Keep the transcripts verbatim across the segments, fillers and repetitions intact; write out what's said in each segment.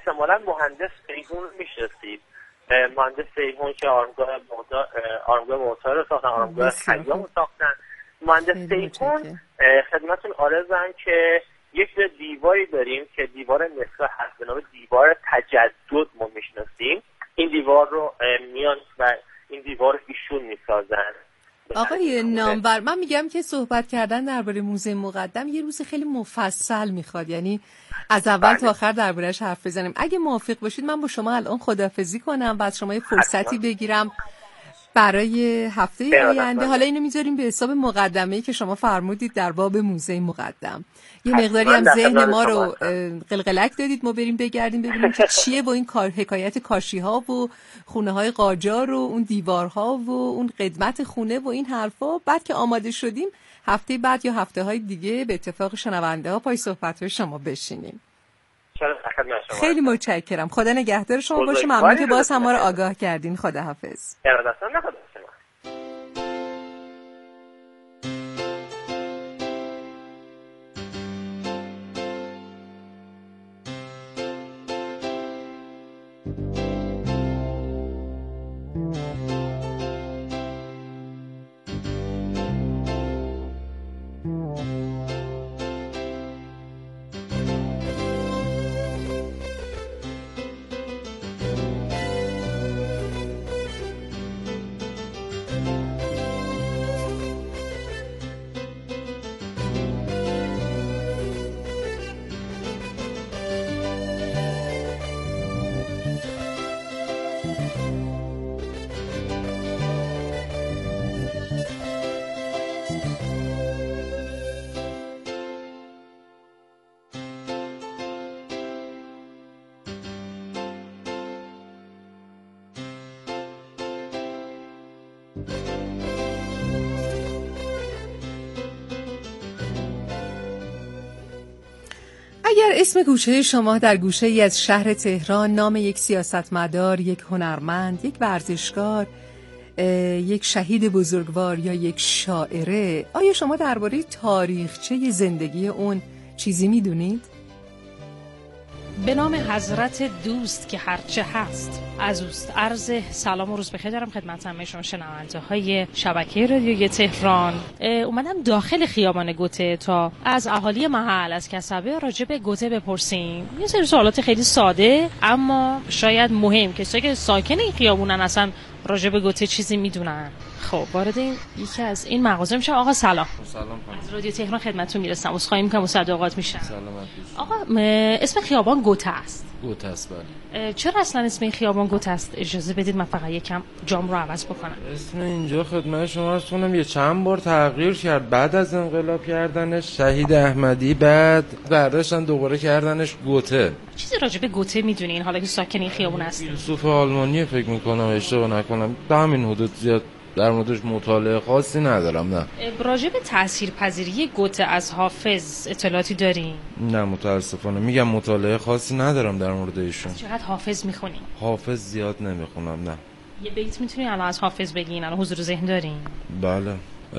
احتمالاً مهندس سیهون میشناسید، مهندس سیهون که آرامگاه موتا آرامگاه موتا رو ساختن، آرامگاه خیام رو ساختن. مهندس سیهون خدمتتون عرضم که یک دیواری داریم که دیوار نصفه هست به نام دیوار تجدد ما میشناسیم. این دیوار رو میان و این دیوار رو ایشون میسازن. آقای نامور، من میگم که صحبت کردن درباره موزه مقدم یه روز خیلی مفصل میخواد، یعنی از اول بله. تا آخر درباره‌اش حرف بزنیم. اگه موافق باشید من با شما الان خداحافظی کنم و از شما یه فرصتی بگیرم برای هفته آینده. حالا اینو میذاریم به حساب مقدمه‌ای که شما فرمودید در باب موزه مقدم. یه مقداری هم ذهن ما رو قلقلک دادید، ما بریم بگردیم ببینیم که چیه با این کار حکایت کاشی‌ها و خونه‌های قاجار و اون دیوارها و اون قدمت خونه و این حرفا. بعد که آماده شدیم هفته بعد یا هفته‌های دیگه به اتفاق شنونده‌ها پای صحبت‌های شما بشینیم. خیلی متشکرم. خدا نگهدار شما باشه. ممنون که باز هم ما رو آگاه کردین. خداحافظ. اگر اسم گوشه شما در گوشه ای از شهر تهران نام یک سیاستمدار، یک هنرمند، یک ورزشکار، یک شهید بزرگوار یا یک شاعره، آیا شما درباره تاریخچه زندگی اون چیزی میدونید؟ به نام حضرت دوست که هرچه هست از اوست. عرض سلام و روز بخیر دارم خدمت همه شما شنونده های شبکه رادیوی تهران. اومدم داخل خیابان گوته تا از اهالی محل، از کسبه راجع به گوته بپرسیم. یه سری سوالات خیلی ساده اما شاید مهم، کسایی که ساکن این خیابونن اصلا راجع به گوته چیزی میدونن. خب وارد این یکی از این مغازه میشم. آقا سلام. سلام خانم. از رادیو تهران خدمتتون میرسم. عذرخواهی میکنم مصدقات میشم. سلامت باشید. آقا اسم خیابان گوته است. گوته است بله. چرا اصلا اسم این خیابان گوته است؟ اجازه بدید من فقط یکم جام رو عوض بکنم. اسم اینجا خدمت شما عرض کنم یه چند بار تغییر کرد بعد از انقلاب کردنش شهید احمدی، بعد برداشتن دوباره کردنش گوته. چیزی راجع به گوته میدونین حالا که ساکن این خیابون هستین؟ یوسف آلمانی فکر میکنم اشتباه نکنم. به همین حدود زیاد در موردش مطالعه خاصی ندارم. نه. راجع به تاثیرپذیری گوته از حافظ اطلاعاتی دارین؟ نه متاسفانه میگم مطالعه خاصی ندارم در مورد ایشون. چقدر حافظ میخونین؟ حافظ زیاد نمیخونم. نه. یه بیت میتونین الان از حافظ بگین؟ الان حضور ذهن دارین؟ بله.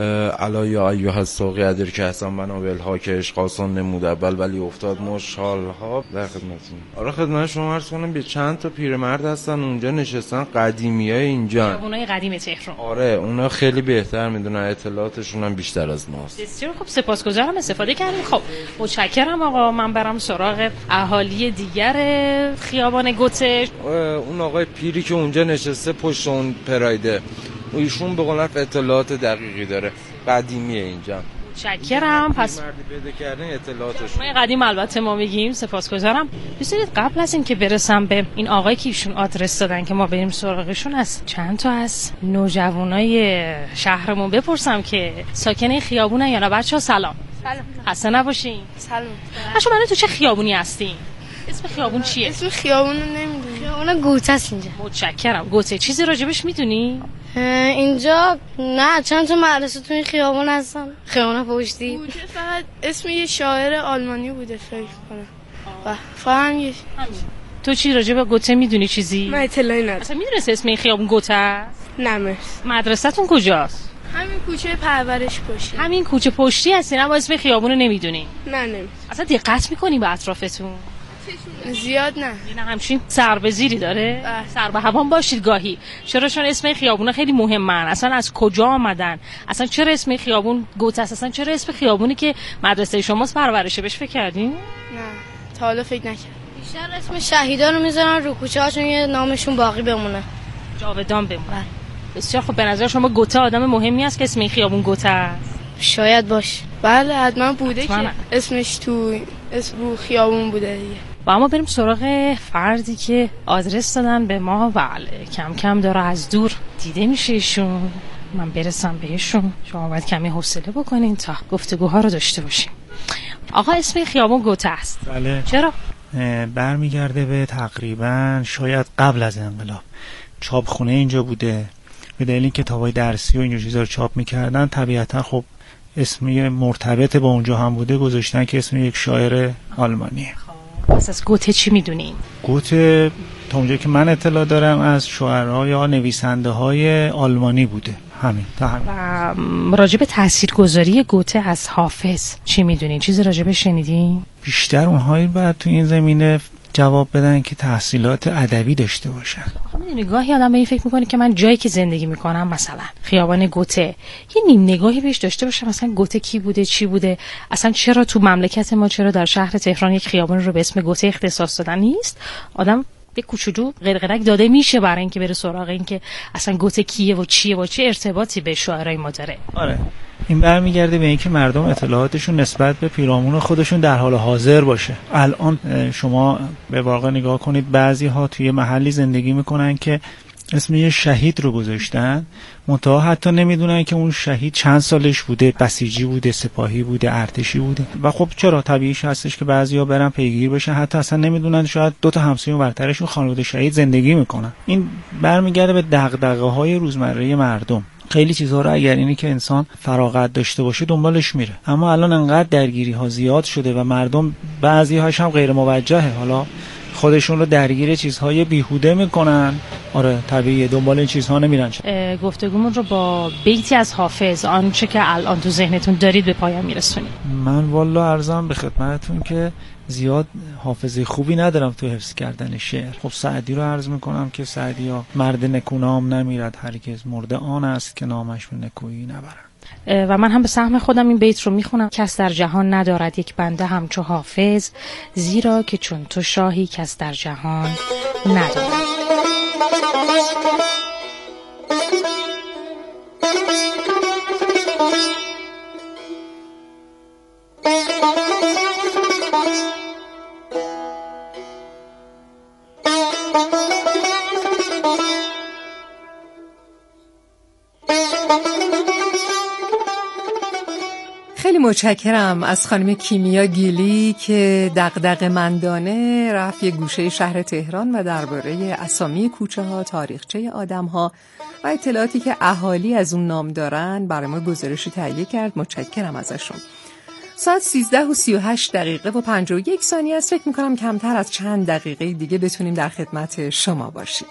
الا یا ایها الساقی ادر که حسن منابل ها که عشق آسان نمود اول ولی افتاد مشال ها. در خدمتتون. آره خدمت شما عرض کنم به چند تا پیرمرد هستن اونجا نشستن، قدیمیای اینجا، اونای قدیم تهران. آره اونا خیلی بهتر میدونن، اطلاعاتشون هم بیشتر از ماست. بسیار خب سپاسگزارم استفاده کردیم. خب متشکرم آقا. من برم سراغ اهالی دیگر خیابان گوته. اون آقای پیری که اونجا نشسته پشت اون پرایده، ایشون به قول اطلاعات دقیقی داره، قدیمیه اینجا. متشکرم. پس مردی پیدا کردن اطلاعاتش. ما قدیم البته ما میگیم. سپاسگزارم. بذارید قبل از این که برسم به این آقایی که ایشون آدرس دادن که ما بریم سراغشون، از چند تا از نوجوانای شهرمون بپرسم که ساکن این خیابونن یا نه. بچه‌ها سلام. سلام. خسته نباشین. سلام. بچه‌ها من تو چه خیابونی هستین؟ اسم خیابون چیه؟ اسم خیابون رو نمیدونم. خیابون گوته است اینجا. متشکرم. گوته چیزی راجبش میدونی؟ اینجا نه چند تا مدرسه تو این خیابون هستن. خیابون پشتی. گوته فقط اسم یه شاعر آلمانی بوده فکر کنم. و فهم یه تو چی راجع به گوته میدونی چیزی؟ من اطلاعی ندارم. اصلا میدونستی اسم این خیابون گوته است؟ نه مرسی. مدرسه‌تون کجاست؟ همین کوچه پرورش پشتی. همین کوچه پشتی هستین اما اسم خیابون رو نمیدونی؟ نه نمیدونم. اصلا دقت میکنی به اطرافتون؟ زیاد نه. این همچین سر به زیری داره؟ سر به هوام باشید گاهی. چرا؟ چون اسم خیابونا خیلی مهمن. اصلا از کجا آمدن؟ اصلا چرا اسم خیابون گوته است؟ اصلا چرا اسم خیابونی که مدرسه شماست پرورشه بهش فکر کردین؟ نه تا حالا فکر نکردم. بیشتر اسم شهیدا رو میذارن رو کوچه هاشون یه نامشون باقی بمونه، جاودان بمونه. بسیار خب. به نظر شما گوته آدم مهمی است که اسم خیابون گوته است؟ شاید باشه. بله حتما بوده حتما. که اسمش تو اسم رو خیابون بوده دیگه. و اما بریم سراغ فردی که آدرس دادن به ما. بله کم کم داره از دور دیده میشه ایشون. من برسم بهشون. شما باید کمی حوصله بکنین تا گفتگوها رو داشته باشیم. آقا اسم خیابون گوته است. بله. چرا؟ برمیگرده به تقریبا شاید قبل از انقلاب. چاپخونه اینجا بوده. به دلیل اینکه کتابای درسی و اینجور چیزا رو چاپ میکردن طبیعتا خب اسمی مرتبط با اونجا هم بوده گذاشتن که اسم یک شاعر آلمانیه. پس از گوته چی میدونین؟ گوته تا اونجایی که من اطلاع دارم از شاعرها یا نویسنده های آلمانی بوده. همین تا همین. و راجب تاثیرگذاری گوته از حافظ چی میدونین؟ چیزی راجبش شنیدین؟ بیشتر اونهایی بعد تو این زمینه جواب بدن که تحصیلات ادبی داشته باشن. میدونی گاهی آدم به این فکر میکنه که من جایی که زندگی میکنم مثلا خیابان گوته یه نیم نگاهی بهش داشته باشم، مثلا گوته کی بوده چی بوده، اصلا چرا تو مملکت ما، چرا در شهر تهران یک خیابان رو به اسم گوته اختصاص دادن نیست. آدم به کوچولو قرقرک داده میشه برای اینکه بره سراغ این که اصلا گوته کیه و چیه و چه ارتباطی به شاعرای ما داره. آره این برمیگرده به اینکه مردم اطلاعاتشون نسبت به پیرامون خودشون در حال حاضر باشه. الان شما به واقع نگاه کنید بعضی ها توی محلی زندگی میکنن که اسم یه شهید رو گذاشتن، منتها حتی نمیدونن که اون شهید چند سالش بوده، بسیجی بوده، سپاهی بوده، ارتشی بوده. و خب چرا طبیعیش هستش که بعضیا برن پیگیر بشن، حتی اصلا نمیدونن شاید دو تا همسایه برترشون خانواده شهید زندگی میکنن. این برمیگرده به دغدغه‌های روزمره مردم. خیلی چیزها رو اگر اینی که انسان فراغت داشته باشه دنبالش میره، اما الان انقدر درگیری ها زیاد شده و مردم بعضی هاش هم غیر موجهه، حالا خودشون رو درگیر چیزهای بیهوده میکنن. آره طبیعیه دنبال این چیزها نمیرن. گفتگومون رو با بیتی از حافظ، آنچه که الان تو ذهنتون دارید، به پایان میرسونید. من والا عرضم به خدمتتون که زیاد حافظه خوبی ندارم تو حفظ کردن شعر. خب سعدی رو عرض میکنم که سعدی ها مرد نکونام نمیرد هرگز، مرده آن است که نامش به نکویی نبرد. و من هم به سهم خودم این بیت رو میخونم. کس در جهان ندارد یک بنده همچو حافظ، زیرا که چون تو شاهی کس در جهان ندارد. خیلی متشکرم از خانم کیمیا گیلی که دغدغه‌مندانه رفت یه گوشه شهر تهران و درباره اسامی کوچه ها، تاریخچه آدم ها و اطلاعاتی که اهالی از اون نام دارن برای ما گزارشی تهیه کرد. متشکرم ازشون. ساعت سیزده و سی و هشت دقیقه و پنجاه و یک ثانیه است. فکر میکنم کمتر از چند دقیقه دیگه بتونیم در خدمت شما باشیم.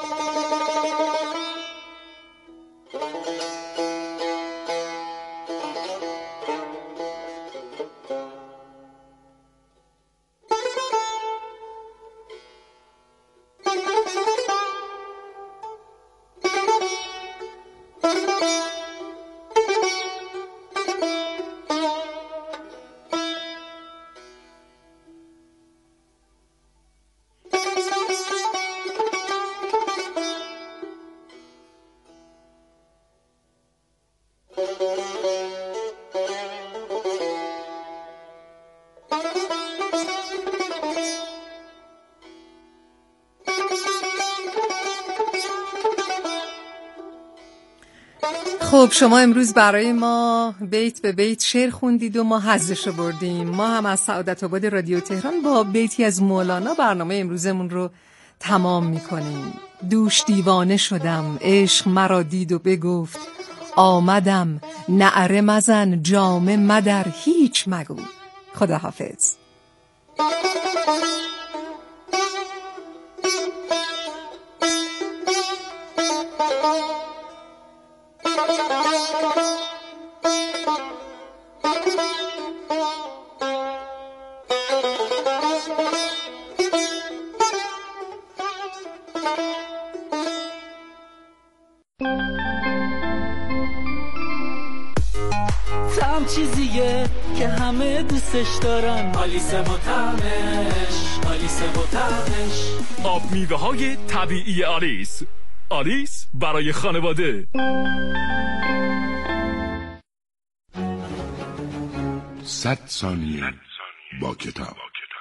خب شما امروز برای ما بیت به بیت شعر خوندید و ما حظشو بردیم. ما هم از سعادت آباد رادیو تهران با بیتی از مولانا برنامه امروزمون رو تمام میکنیم. دوش دیوانه شدم، عشق مرا دید و بگفت آمدم، نعره مزن، جامه مدر، هیچ مگو. خداحافظ. چیزیه که همه دوستش دارن. آلیس و طعمش، آلیس و طعمش. آب میوه های طبیعی آلیس. آلیس برای خانواده. صد ثانیه با کتاب.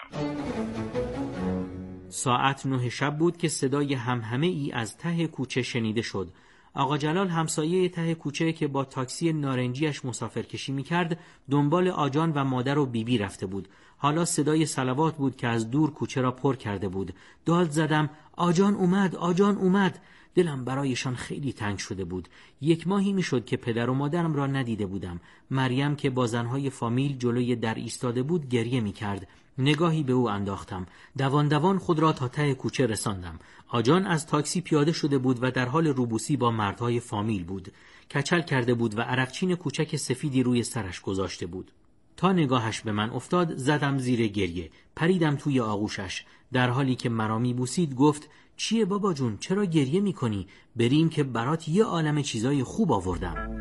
ساعت نه شب بود که صدای همهمه ای از ته کوچه شنیده شد. آقا جلال همسایه ته کوچه که با تاکسی نارنجیش مسافرکشی می‌کرد دنبال آجان و مادر و بیبی رفته بود. حالا صدای صلوات بود که از دور کوچه را پر کرده بود. داد زدم آجان اومد، آجان اومد. دلم برایشان خیلی تنگ شده بود. یک ماهی میشد که پدر و مادرم را ندیده بودم. مریم که با زنهای فامیل جلوی در ایستاده بود گریه می‌کرد. نگاهی به او انداختم. دوان دوان خود را تا ته کوچه رساندم. آجان از تاکسی پیاده شده بود و در حال روبوسی با مردهای فامیل بود. کچل کرده بود و عرقچین کوچک سفیدی روی سرش گذاشته بود. تا نگاهش به من افتاد زدم زیر گریه. پریدم توی آغوشش. در حالی که مرا می‌بوسید گفت چیه بابا جون، چرا گریه می‌کنی؟ بریم که برات یه عالمه چیزای خوب آوردم.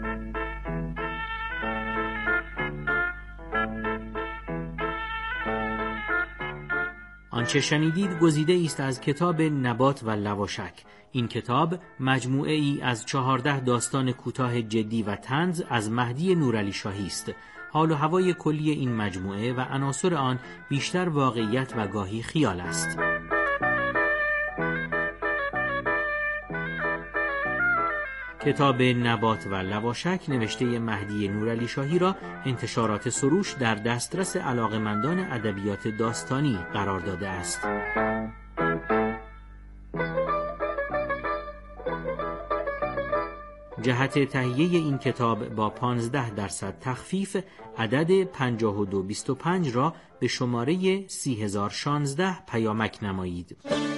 آنچه شنیدید گزیده است از کتاب نبات و لواشک. این کتاب مجموعه ای از چهارده داستان کوتاه جدی و طنز از مهدی نورعلی شاهی است. حال و هوای کلی این مجموعه و عناصر آن بیشتر واقعیت و گاهی خیال است. کتاب نبات و لواشک نوشته مهدی نورعلی شاهی را انتشارات سروش در دسترس علاقه‌مندان ادبیات داستانی قرار داده است. جهت تهیه این کتاب با پانزده درصد تخفیف عدد پنجاه و دو بیست و پنج را به شماره سی هزار و شانزده پیامک نمایید.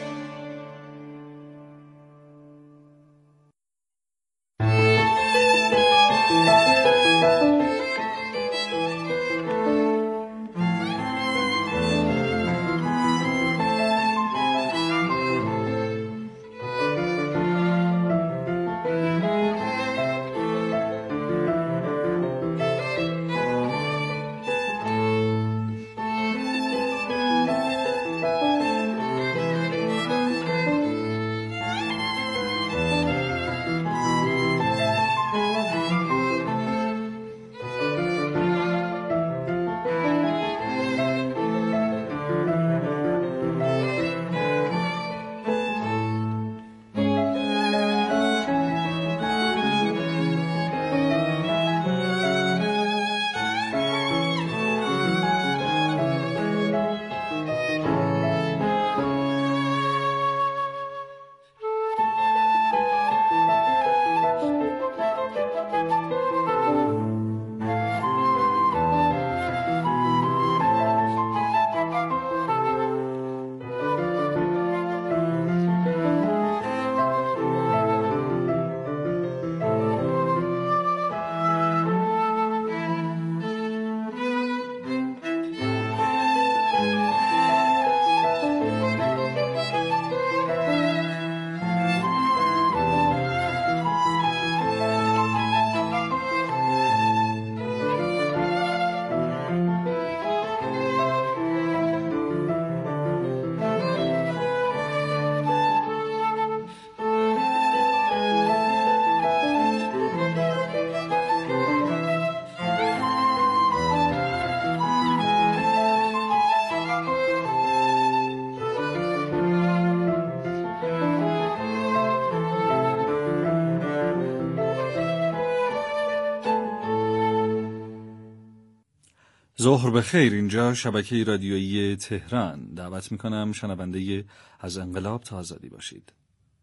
ظهر بخیر. اینجا شبکه رادیویی تهران. دعوت میکنم شنونده از انقلاب تا آزادی باشید.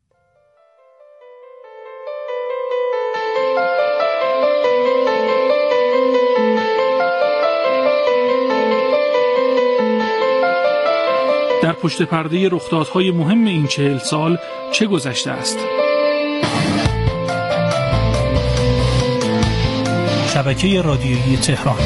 در پشت پرده رخدادهای مهم این چهل سال چه گذشته است؟ شبکه رادیویی تهران.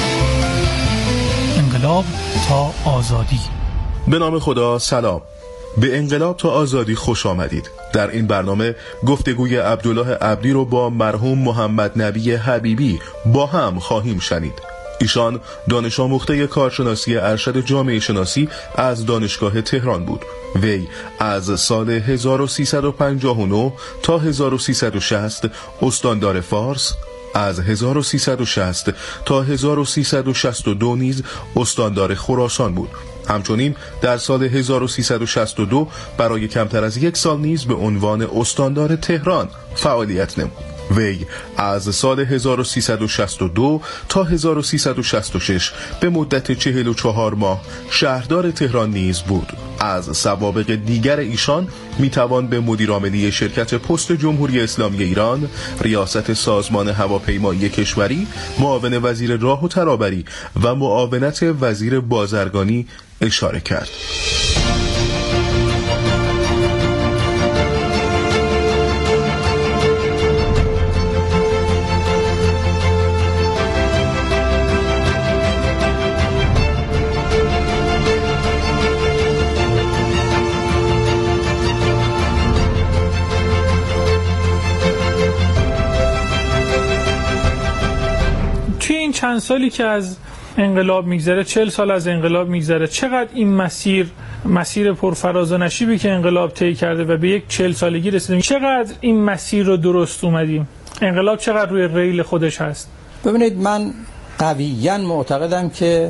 انقلاب تا آزادی. به نام خدا. سلام. به انقلاب تا آزادی خوش آمدید. در این برنامه گفتگوی عبدالله عبدی رو با مرحوم محمد نبی حبیبی با هم خواهیم شنید. ایشان دانش آموخته کارشناسی ارشد جامعه شناسی از دانشگاه تهران بود. وی از سال هزار و سیصد و پنجاه و نه تا هزار و سیصد و شصت استاندار فارس، از هزار و سیصد و شصت تا هزار و سیصد و شصت و دو نیز استاندار خراسان بود. همچنین در سال هزار و سیصد و شصت و دو برای کمتر از یک سال نیز به عنوان استاندار تهران فعالیت نمود. وی از سال هزار و سیصد و شصت و دو تا هزار و سیصد و شصت و شش به مدت چهل و چهار ماه شهردار تهران نیز بود. از سوابق دیگر ایشان میتوان به مدیرعاملی شرکت پست جمهوری اسلامی ایران، ریاست سازمان هواپیمایی کشوری، معاون وزیر راه و ترابری و معاونت وزیر بازرگانی اشاره کرد. چند سالی که از انقلاب میگذره، چهل سال از انقلاب میگذره، چقدر این مسیر مسیر پرفراز و نشیبی که انقلاب طی کرده و به یک چهل سالگی رسیدیم، چقدر این مسیر رو درست اومدیم؟ انقلاب چقدر روی ریل خودش هست؟ ببینید، من قویاً معتقدم که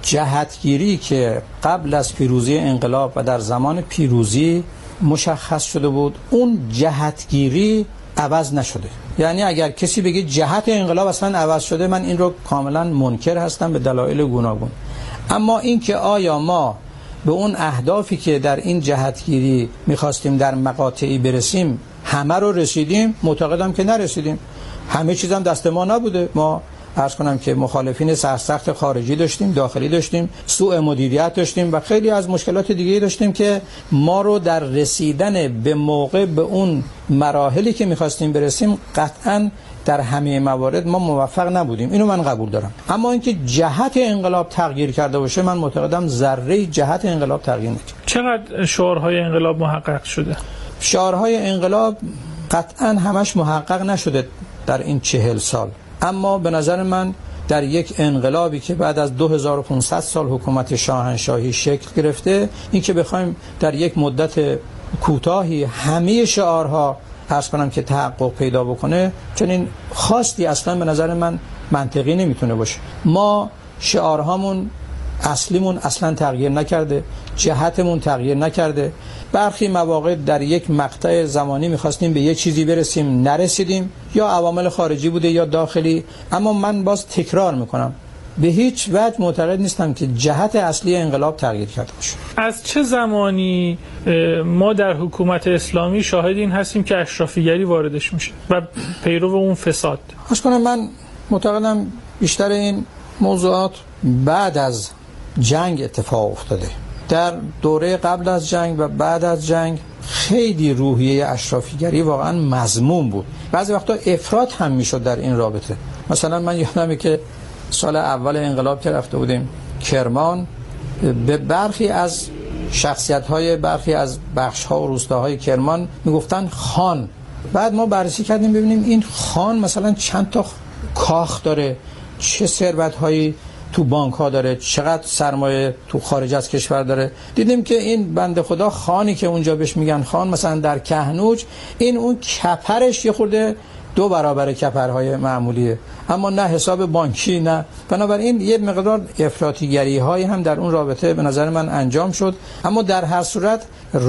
جهتگیری که قبل از پیروزی انقلاب و در زمان پیروزی مشخص شده بود، اون جهتگیری عوض نشده. یعنی اگر کسی بگه جهت انقلاب اصلا عوض شده، من این رو کاملا منکر هستم به دلایل گوناگون. اما این که آیا ما به اون اهدافی که در این جهتگیری میخواستیم در مقاطعی برسیم همه رو رسیدیم؟ معتقدم که نرسیدیم. همه چیزم دست ما نبوده. ما عرض کنم که مخالفین سرسخت خارجی داشتیم، داخلی داشتیم، سوء مدیریت داشتیم و خیلی از مشکلات دیگه داشتیم که ما رو در رسیدن به موقع به اون مراحلی که می‌خواستیم برسیم قطعاً در همه موارد ما موفق نبودیم. اینو من قبول دارم. اما اینکه جهت انقلاب تغییر کرده باشه، من معتقدم ذره جهت انقلاب تغییر نکرد. چقدر شعارهای انقلاب محقق شده؟ شعارهای انقلاب قطعاً همش محقق نشده در این چهل سال. اما به نظر من در یک انقلابی که بعد از دو هزار و پانصد سال حکومت شاهنشاهی شکل گرفته، این که بخوایم در یک مدت کوتاهی همه شعارها عرض کنم که تحقق پیدا بکنه، چنین خواستی اصلا به نظر من منطقی نمیتونه باشه. ما شعارهامون اصلیمون اصلا تغییر نکرده، جهتمون تغییر نکرده. برخی مواقع در یک مقطع زمانی میخواستیم به یه چیزی برسیم، نرسیدیم، یا عوامل خارجی بوده یا داخلی. اما من باز تکرار میکنم، به هیچ وجه معتقد نیستم که جهت اصلی انقلاب تغییر کرده باشه. از چه زمانی ما در حکومت اسلامی شاهد این هستیم که اشرافیگری واردش میشه و پیرو اون فساد؟ اصلا کنم من معتقدم بیشتر این موضوعات بعد از جنگ اتفاق افتاده. در دوره قبل از جنگ و بعد از جنگ خیلی روحیه اشرافیگری واقعا مذموم بود. بعضی وقتا افراط هم میشد در این رابطه. مثلا من یادمه که سال اول انقلاب که رفته بودیم کرمان، به برخی از شخصیت‌های برخی از بخش‌ها و روستاهای کرمان میگفتن خان. بعد ما بررسی کردیم ببینیم این خان مثلا چند تا کاخ داره، چه ثروت‌هایی تو بانک ها داره، چقدر سرمایه تو خارج از کشور داره. دیدیم که این بنده خدا خانی که اونجا بهش میگن خان، مثلا در کهنوج، این اون کپرش یه خورده دو برابر کپرهای معمولیه، اما نه حساب بانکی نه. بنابراین یه مقدار افراطیگری هایی هم در اون رابطه به نظر من انجام شد. اما در هر صورت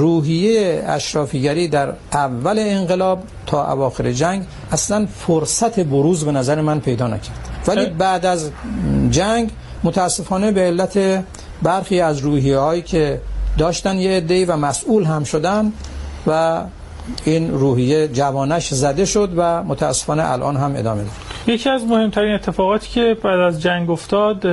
روحیه اشرافیگری در اول انقلاب تا اواخر جنگ اصلا فرصت بروز به نظر من پیدا نکرد. ولی بعد از جنگ متاسفانه به علت برخی از روحیه هایی که داشتن یه عده‌ای و مسئول هم شدن و این روحیه جوانش زده شد و متاسفانه الان هم ادامه داره. یکی از مهمترین اتفاقاتی که بعد از جنگ افتاد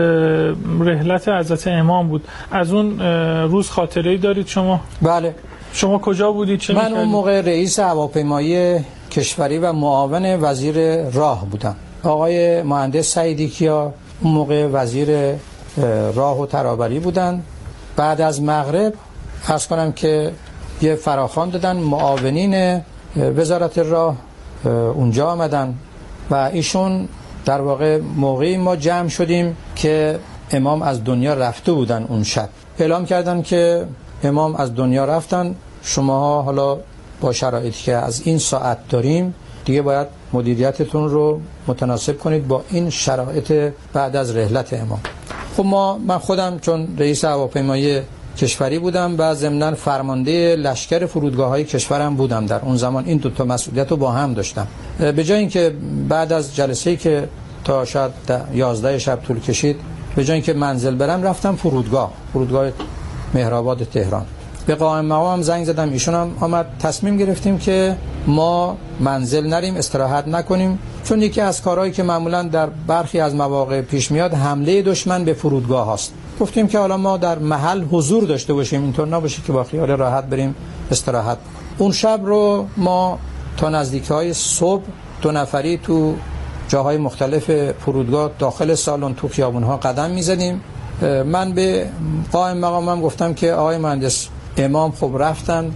رحلت حضرت امام بود. از اون روز خاطره‌ای دارید شما؟ بله. شما کجا بودید؟ چه من می‌کردید؟ اون موقع رئیس هواپیمایی کشوری و معاون وزیر راه بودم. آقای مهندس سعیدی کیا اون موقع وزیر راه و ترابری بودن. بعد از مغرب عرض کنم که یه فراخوان دادن، معاونین وزارت راه اونجا آمدن و ایشون در واقع موقعی ما جمع شدیم که امام از دنیا رفته بودن. اون شب اعلام کردن که امام از دنیا رفتن، شماها حالا با شرایطی که از این ساعت داریم دیگه باید مدیریتتون رو متناسب کنید با این شرایط بعد از رحلت امام. خب ما من خودم چون رئیس هواپیمایی کشوری بودم و ضمناً فرمانده لشکر فرودگاه‌های کشورم بودم، در اون زمان این دو تا مسئولیت رو با هم داشتم. به جای اینکه بعد از جلسه‌ای که تا شاید یازده شب طول کشید، به جای اینکه منزل برم رفتم فرودگاه فرودگاه مهرآباد تهران. به قائم مقام زنگ زدم، ایشون هم آمد. تصمیم گرفتیم که ما منزل نریم، استراحت نکنیم، چون یکی از کارهایی که معمولا در برخی از مواقع پیش میاد حمله دشمن به فرودگاه هاست. گفتیم که حالا ما در محل حضور داشته باشیم، اینطور نباشه که با خیال راحت بریم استراحت. اون شب رو ما تا نزدیک‌های صبح دو نفری تو جاهای مختلف فرودگاه داخل سالن تو خیابون‌ها قدم می‌زدیم. من به قائم مقامم گفتم که آقای مهندس امام خب رفتن،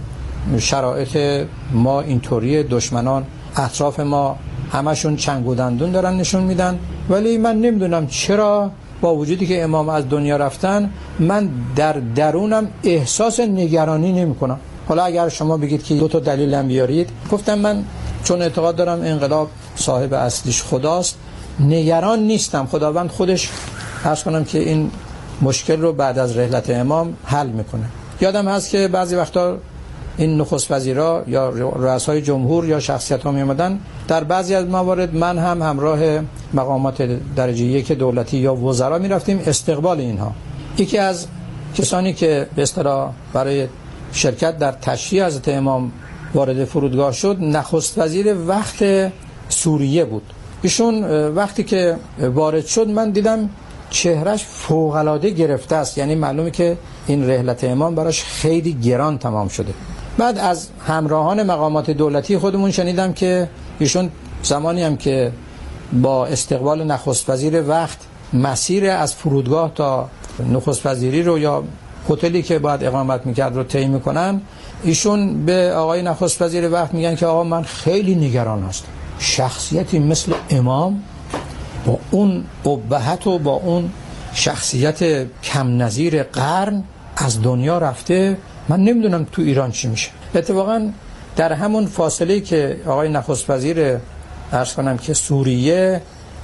شرایط ما اینطوری، دشمنان اطراف ما همشون چنگ و دندون دارن نشون میدن، ولی من نمیدونم چرا با وجودی که امام از دنیا رفتن من در درونم احساس نگرانی نمی کنم. حالا اگر شما بگید که دو تا دلیل هم بیارید، گفتم من چون اعتقاد دارم انقلاب صاحب اصلیش خداست، نگران نیستم، خداوند خودش عرض کنم که این مشکل رو بعد از رحلت امام حل میکنه. یادم هست که بعضی وقتا این نخست وزیرا یا رؤسای جمهور یا شخصیت‌ها می‌آمدن، در بعضی از موارد من هم همراه مقامات درجه یک دولتی یا وزرا می‌رفتیم استقبال اینها. یکی از کسانی که به اصطلاح برای شرکت در تشییع حضرت امام وارد فرودگاه شد، نخست وزیر وقت سوریه بود. ایشون وقتی که وارد شد من دیدم چهرهش فوق‌العاده گرفته است، یعنی معلومه که این رحلت امام براش خیلی گران تمام شده. بعد از همراهان مقامات دولتی خودمون شنیدم که ایشون زمانی هم که با استقبال نخست وزیر وقت مسیر از فرودگاه تا نخست وزیری رو یا هتلی که باید اقامت میکرد رو طی میکنن، ایشون به آقای نخست وزیر وقت میگن که آقا من خیلی نگران هستم، شخصیتی مثل امام با اون ابهت و با اون شخصیت کم نظیر قرن از دنیا رفته، من نمیدونم تو ایران چی میشه. اتفاقا در همون فاصله که آقای نخست وزیر عرض کنم که سوریه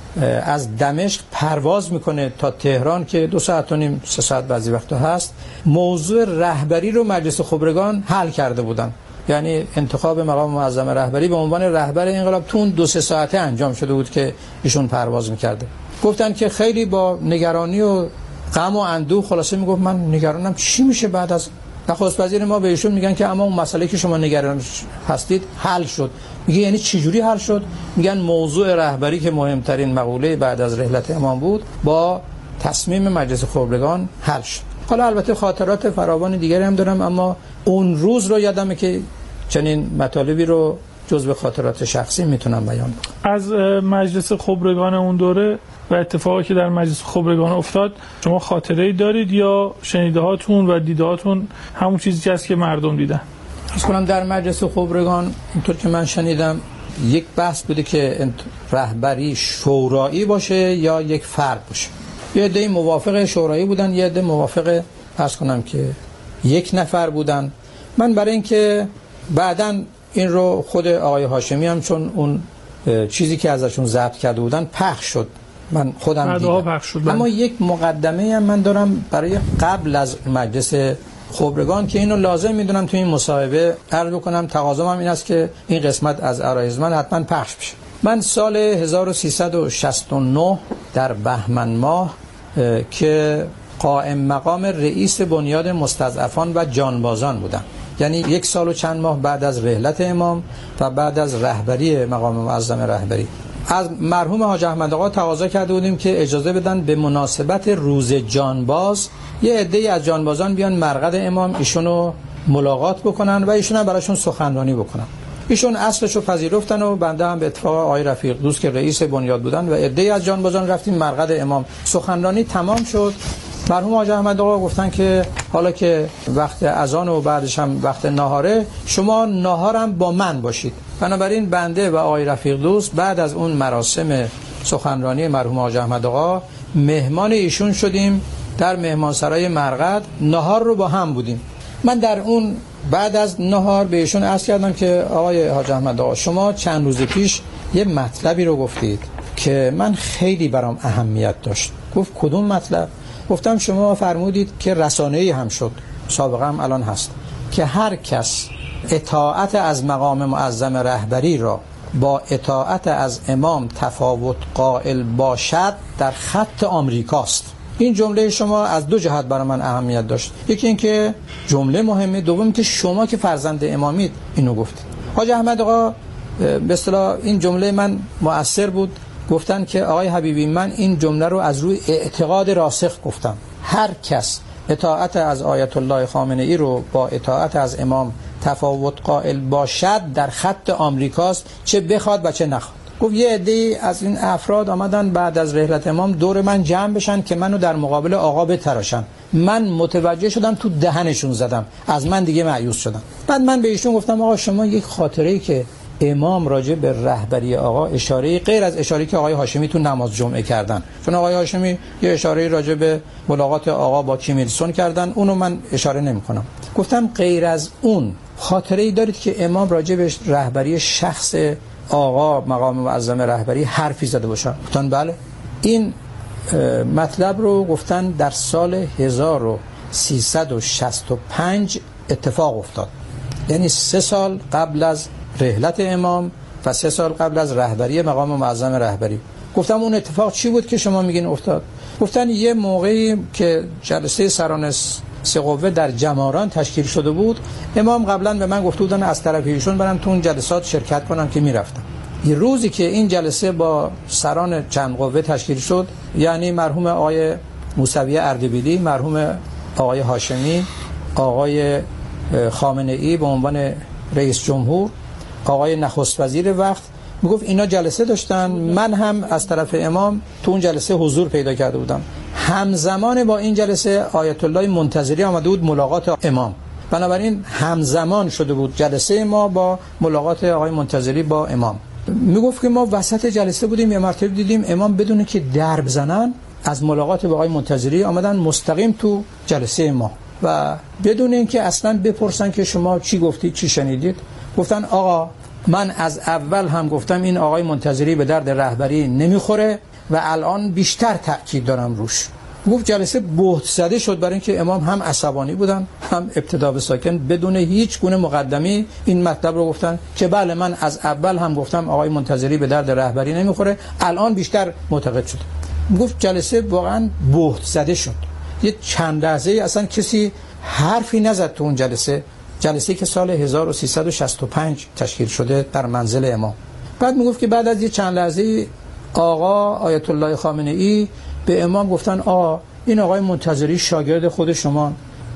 از دمشق پرواز میکنه تا تهران که دو ساعت و نیم سه ساعت بعضی وقتا هست، موضوع رهبری رو مجلس خبرگان حل کرده بودن، یعنی انتخاب مقام معظم رهبری به عنوان رهبر انقلاب تو اون دو سه ساعته انجام شده بود که ایشون پرواز میکرده. گفتن که خیلی با نگرانی و غم و اندوه خلاصه میگفت من نگرانم چی میشه بعد از نخست وزیر ما. به ایشون میگن که اما اون مسئله که شما نگران هستید حل شد. میگه یعنی چه جوری حل شد؟ میگن موضوع رهبری که مهمترین مقوله بعد از رحلت امام بود با تصمیم مجلس خبرگان حل شد. حالا البته خاطرات فراوان دیگری هم دارم، اما اون روز رو یادمه که چنین مطالبی رو جزو خاطرات شخصی میتونم بیان کنم. از مجلس خبرگان اون دوره و اتفاقی که در مجلس خبرگان افتاد شما خاطره‌ای دارید یا شنیده هاتون و دیده هاتون همون چیزی هست که مردم دیدن؟ از کنم در مجلس خبرگان اینطور که من شنیدم یک بحث بوده که رهبری شورایی باشه یا یک فرد باشه. یه عده موافق شورایی بودن، یه عده موافق عرض کنم که یک نفر بودن. من برای اینکه بعداً این رو خود آقای هاشمی هم چون اون چیزی که ازشون ضبط کرده بودن پخش شد، من خودم دیدم. اما یک مقدمه هم من دارم برای قبل از مجلس خبرگان که اینو لازم میدونم تو این مصاحبه عرض بکنم. تقاضام هم این است که این قسمت از عرایض من حتما پخش بشه. من سال هزار و سیصد و شصت و نه در بهمن ماه که قائم مقام رئیس بنیاد مستضعفان و جانبازان بودم، یعنی یک سال و چند ماه بعد از رحلت امام و بعد از رهبری مقام معظم رهبری، از مرحوم حاج احمد آقا تقاضا کرده بودیم که اجازه بدن به مناسبت روز جانباز یه عده‌ای از جانبازان بیان مرقد امام ایشونو ملاقات بکنن و ایشون هم براشون سخنرانی بکنن. ایشون اصلشو پذیرفتن و بنده هم به اتفاق آقای رفیق دوست که رئیس بنیاد بودن و عده‌ای از جانبازان رفتیم مرقد امام. سخنرانی تمام شد. مرحوم حاج احمد آقا گفتن که حالا که وقت اذان و بعدش هم وقت ناهاره، شما ناهارم با من باشید. بنابراین بنده و آقای رفیق دوست بعد از اون مراسم سخنرانی مرحوم حاج احمد آقا مهمان ایشون شدیم در مهمانسرای مرقد، ناهار رو با هم بودیم. من در اون بعد از ناهار به ایشون عرض کردم که آقای حاج احمد آقا شما چند روز پیش یه مطلبی رو گفتید که من خیلی برام اهمیت داشت. گفت کدوم مطلب؟ گفتم شما فرمودید که رسانه‌ای هم شد، سابقا هم الان هست، که هر کس اطاعت از مقام معظم رهبری را با اطاعت از امام تفاوت قائل باشد در خط آمریکاست. این جمله شما از دو جهت برای من اهمیت داشت. یکی این که جمله مهمه، دوم که شما که فرزند امامید اینو گفتید. حاج احمد آقا به اصطلاح این جمله من مؤثر بود. گفتن که آقای حبیبی من این جمله رو از روی اعتقاد راسخ گفتم، هر کس اطاعت از آیت الله خامنه ای رو با اطاعت از امام تفاوت قائل باشد در خط آمریکاست، چه بخواد و چه نخواد. گفت یه عده‌ای از این افراد آمدن بعد از رحلت امام دور من جمع بشن که منو در مقابل آقا بتراشن. من متوجه شدم تو دهنشون زدم، از من دیگه مایوس شدم. بعد من به ایشون گفتم آقا شما یک خاطره‌ای که امام راجع به رهبری آقا اشاره غیر از اشاره‌ای که آقای هاشمی تو نماز جمعه کردن، چون آقای هاشمی یه اشاره راجع به ملاقات آقا با کیم ایل سون کردن، اونو من اشاره نمی‌کنم. گفتم غیر از اون خاطره‌ای دارید که امام راجع به رهبری شخص آقا مقام معظم رهبری حرفی زده باشن؟ گفتن بله. این مطلب رو گفتن در سال هزار و سیصد و شصت و پنج اتفاق افتاد، یعنی سه سال قبل از رحلت امام و سه سال قبل از رهبری مقام معظم رهبری. گفتم اون اتفاق چی بود که شما میگین افتاد؟ گفتن یه موقعی که جلسه سران سه قوه در جماران تشکیل شده بود، امام قبلا به من گفته بودن از طرف ایشون برم تو اون جلسات شرکت کنم که میرفتم. یه روزی که این جلسه با سران چند قوه تشکیل شد، یعنی مرحوم آقای موسوی اردبیلی، مرحوم آقای هاشمی، آقای خامنه ای به عنوان رئیس جمهور، آقای نخست وزیر وقت، میگفت اینا جلسه داشتن، من هم از طرف امام تو اون جلسه حضور پیدا کرده بودم. همزمان با این جلسه آیت الله منتظری آمده بود ملاقات امام، بنابراین همزمان شده بود جلسه ما با ملاقات آقای منتظری با امام. میگفت که ما وسط جلسه بودیم، یه مرتبه دیدیم امام بدون که در بزنن از ملاقات با آقای منتظری آمدن مستقیم تو جلسه ما و بدون اینکه اصلا بپرسن که شما چی گفتید چی شنیدید. گفتن آقا من از اول هم گفتم این آقای منتظری به درد رهبری نمیخوره و الان بیشتر تأکید دارم روش. گفت جلسه بهت زده شد برای اینکه امام هم عصبانی بودن هم ابتدا به ساکن بدون هیچ گونه مقدمی این مطلب رو گفتن که بله من از اول هم گفتم آقای منتظری به درد رهبری نمیخوره، الان بیشتر معتقد شد. گفت جلسه واقعا بهت زده شد. یه چند لحظه اصلا کسی حرفی نزد تو اون جلسه، جلسه‌ای که سال هزار و سیصد و شصت و پنج تشکیل شده در منزل امام. بعد میگفت که بعد از یه چند لحظه آقا آیت الله خامنه ای به امام گفتن آقا این آقای منتظری شاگرد خود شما،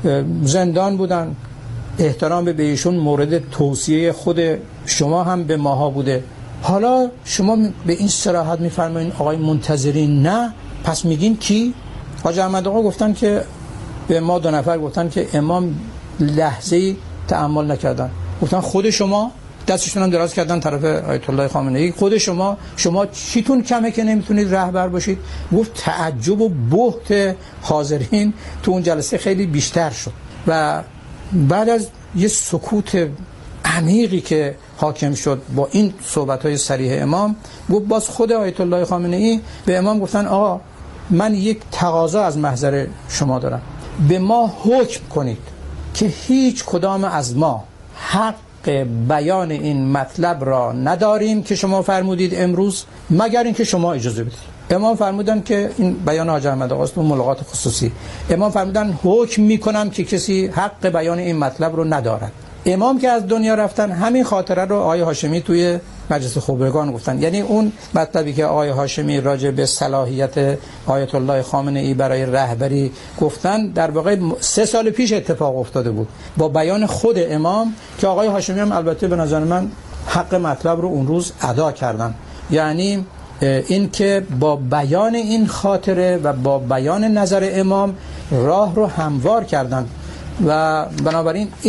زندان بودن، احترام به ایشون مورد توصیه خود شما هم به ماها بوده، حالا شما به این صراحت میفرمایین آقای منتظری نه، پس میگین کی؟ حاج احمد آقا گفتن که به ما دو نفر گفتن که امام لحظه‌ای تأمل نکردن، گفتن خود شما، دستشون هم دراز کردن طرف آیت الله خامنه ای، خود شما شما چیتون کمه که نمیتونید رهبر باشید؟ گفت تعجب و بهت حاضرین تو اون جلسه خیلی بیشتر شد و بعد از یه سکوت عمیقی که حاکم شد با این صحبت‌های صریح امام، گفت باز خود آیت الله خامنه ای به امام گفتن آقا من یک تقاضا از محضر شما دارم، به ما حکم کنید که هیچ کدام از ما حق بیان این مطلب را نداریم که شما فرمودید امروز، مگر اینکه شما اجازه بدید. امام فرمودن که این بیان حاج احمد آقا است، ملاقات خصوصی. امام فرمودن حکم میکنم که کسی حق بیان این مطلب رو ندارد. امام که از دنیا رفتن همین خاطره رو آقای هاشمی توی مجلس خبرگان گفتن، یعنی اون مطلبی که آقای هاشمی راجع به صلاحیت آیت الله خامنه ای برای رهبری گفتن در واقع سه سال پیش اتفاق افتاده بود با بیان خود امام که آقای هاشمی هم البته به نظر من حق مطلب رو اون روز ادا کردن. یعنی این که با بیان این خاطره و با بیان نظر امام راه رو هموار کردند و بنابراین